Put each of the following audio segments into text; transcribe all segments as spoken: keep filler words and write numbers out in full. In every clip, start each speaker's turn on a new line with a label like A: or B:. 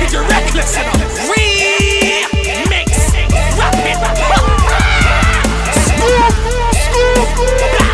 A: Cause you're reckless, you know. Remix. Rap it. Scoop. Scoop.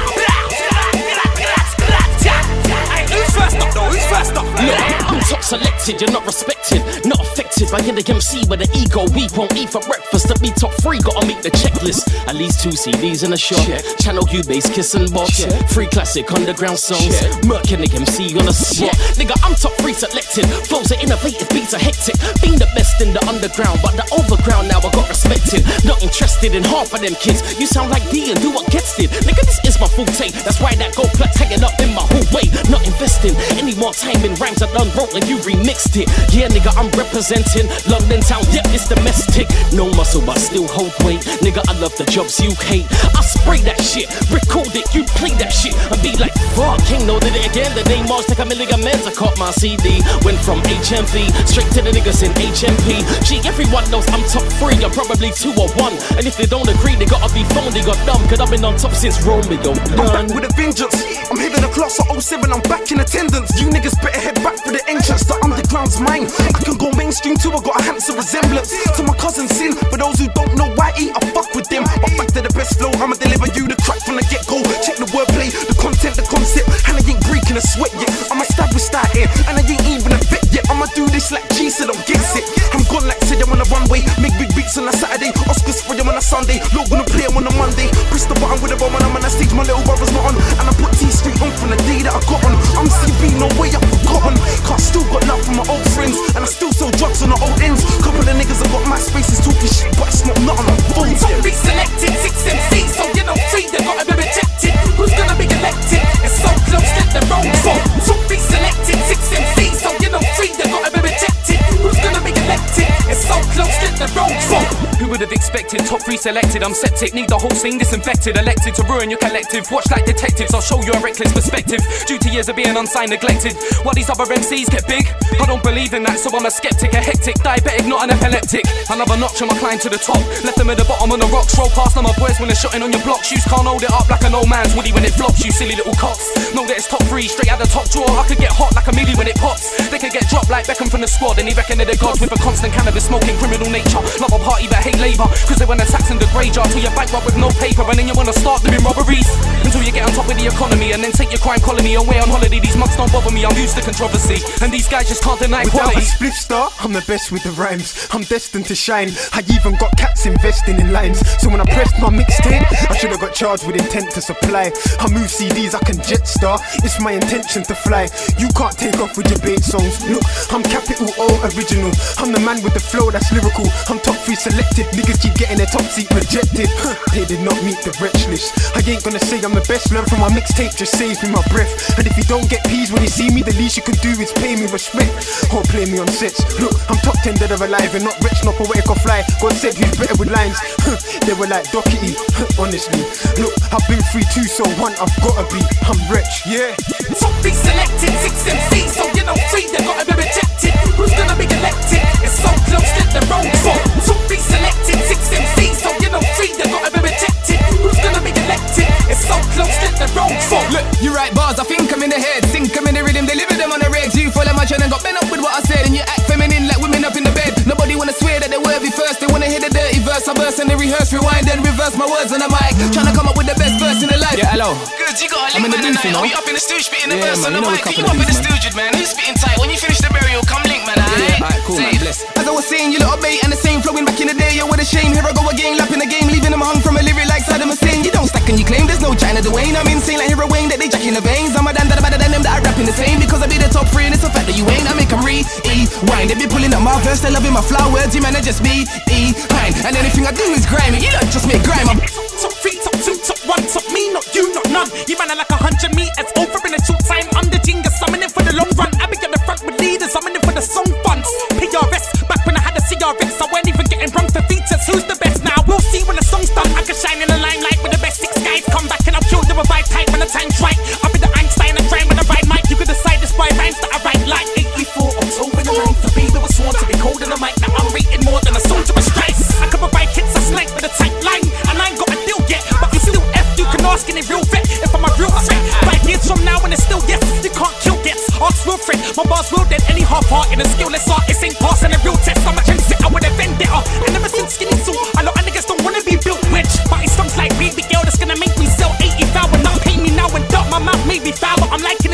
A: Who's first up though? Who's first up?
B: Look, I'm top selected, you're not respected, not affected by the M C with an ego. We won't eat for breakfast. To be top three, gotta meet the checklist. At least two C Ds in a shot. Check. Channel U-Bass, Kiss and Box. Check. Free classic underground songs. Murking the M C on a spot. Nigga, I'm top three selected. Flows are innovative, beats are hectic. Being the best in the underground, but the overground now I got respected. Not interested in half of them kids. You sound like D and do what gets it. Nigga, this is my forte. That's why that gold plaque's hanging up in my whole way. Not investing any more time in rhymes I done wrote and you remixed it. Yeah, nigga, I'm representing London town. Yep, it's domestic. No muscle, but still hold weight. Nigga, I love the jobs you hate. I spray that shit, record it, you play that shit, and be like, fuck, King know did it again. The name March like a million men. I caught my C D. Went from H M V straight to the niggas in H M P. Gee, everyone knows I'm top three. You're probably two or one. And if they don't agree, they gotta be phoned, they got dumb. Cause I've been on top since Romeo.
C: I'm back with a vengeance. I'm hitting the class of oh seven, I'm back in attendance. You niggas better head back for the entrance. The underground's mine. I can go mainstream too, I got a handsome resemblance to my cousin Sin. For those who don't know why I fuck with them. But back to the best flow, I'ma deliver you the crack from the get-go. Check the wordplay, the content, the concept. And I ain't breaking a sweat yet. I'm established out here, and I ain't even a vet yet. I'ma do this like G said, I'm gets it. I'm gone like said I'm on a runway. Make big beats on a Saturday, Oscars for them on a Sunday. Lord gonna play them on a Monday. Press the button with a bomb and I'm on a stage, my little brother's not on. And I put T Street on from the day that I got on. I'm C B, no way I've forgotten. Cause I still got love from my old friends, and I still sell drugs on the old ends. Couple of niggas have got my spaces talking shit, but it's not nothing on phones.
A: Top three selected, six M Cs, so you know three, they gotta be rejected. Who's gonna be elected? It's so close, let the road fall. Top three selected, six M Cs, so you know three, they gotta be rejected. Who's gonna be elected? It's so close, let the road fall.
D: Who would have expected top three selected? I'm septic, need the whole scene disinfected. Elected to ruin your collective. Watch like detectives, I'll show you a reckless perspective. Due to years of being unsigned, neglected. While these other M Cs get big, I don't believe in that, so I'm a skeptic. A hectic, diabetic, not an epileptic. Another notch and I climb to the top. Left them at the bottom on the rocks. Roll past them, my boys when they're shotting on your block. Shoes can't hold it up like an old man's woody when it flops. You silly little cops. Know that it's top three, straight out the top drawer. I could get hot like a milli when it pops. They could get dropped like Beckham from the squad. And he reckon they're the gods with a constant cannabis smoking criminal nature. Love a party but hate labour, cause they want to tax and degrade you till you're bankrupt with no paper. And then you wanna start doing robberies until you get on top of the economy, and then take your crime colony away on holiday. These mugs don't bother me, I'm used to controversy, and these guys just can't deny
C: Without
D: quality.
C: a spliff star, I'm the best with the rhymes. I'm destined to shine. I even got cats investing in lines. So when I pressed my mixtape, I should've got charged with intent to supply. I move C Ds, I can jet star. It's my intention to fly. You can't take off with your bait songs. Look, I'm capital O original. I'm the man with the flow that's lyrical. I'm top three selected. Niggas keep getting their top seat rejected. They did not meet the rich list. I ain't gonna say I'm the best. Learn from my mixtape, just save me my breath. And if you don't get peas when you see me, the least you can do is pay me respect or play me on sets. Look, I'm top ten dead or alive, and not rich, not poetic or fly. God said who's better with lines. They were like Doherty, honestly. Look, I've been free too, so one I've gotta be. I'm rich, yeah.
A: Top three selected, six M Cs, so you know three, they gotta be rejected. Who's gonna be elected? It's so close, let the road fall. Top three selected, six M Cs, so you know three, they gotta be rejected. Who's gonna be elected? It's so close, let the road fall.
E: Look, you write bars, I think I'm in the head. Sink them in the rhythm, deliver them on the regs. You follow my channel and got bent up with what I said, and you act feminine like women up in the bed. Nobody wanna swear that they're worthy first. They wanna hear the dirty verse. I burst and they rehearse, rewind, then reverse my words on the mic. Tryna come up with the best verse in the life.
B: Yeah, hello.
E: Good, you got a
B: I'm in
E: link
B: the
E: man
B: booth, you
E: tonight.
B: know.
E: Are we up in the stew spitting the
B: Yeah,
E: verse
B: man,
E: on the
B: you know
E: mic?
B: a couple
E: You
B: of
E: up in the
B: these, man.
E: stewed, man. Who's spitting tight? When you finish the burial, come link, man.
B: Yeah,
E: Aight?
B: alright, cool, man,
E: Say,
B: bless.
E: as I was saying, you little bait and the same flowing back in the day. Yo, what a shame. Here I go again, lapping the game, leaving them hung from a lyric like Saddam Hussein. You don't stack and you claim there's no China Dwayne. I'm insane like Hero Wayne that they jack in the veins. I'm a damn that better than them that I rap in the same. Because I be the top three and it's a fact that you ain't. I make them re-e-wind. They be pulling up my verse, they loving my flow words. You man, I just be e-hind. And anything I do is grimy. You don't just make grime. I'm
A: Top three, top two, top one, top me, not you, not none. You man are like a hundred meters over in a short time. I'm the genius, I'm in it for the long run. I be at the front with leaders, I'm in it for the song funds. P R S, back when I had a C R X, I weren't even getting run for features. Who's the best now? We'll see when the song's done. I can shine in the limelight with the best six guys. Come back and I'll kill the revive type when the time's right. I'll be the Einstein and crime when I ride mic. You could decide this by rhymes that I write like eighty-four October the ninth. The baby was sworn to be cold in the mic. Now I'm rated more than a soldier with stripes. I can provide hits, I snipe with a tight line. And I ain't got a deal yet, but I'm still F. You can ask any real vet if I'm a real threat. Five years from now and it's still yes, you can't kill gets. Ask real friend, my bars will dead. Any half-hearted and skilless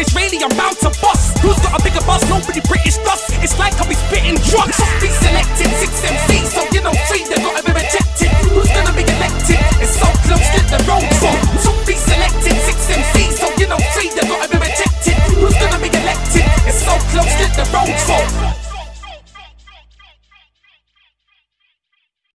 A: Israeli, I'm bound to bust. Who's got a bigger buzz? Nobody British does. It's like I'll be spitting drugs. Be selected, six M C.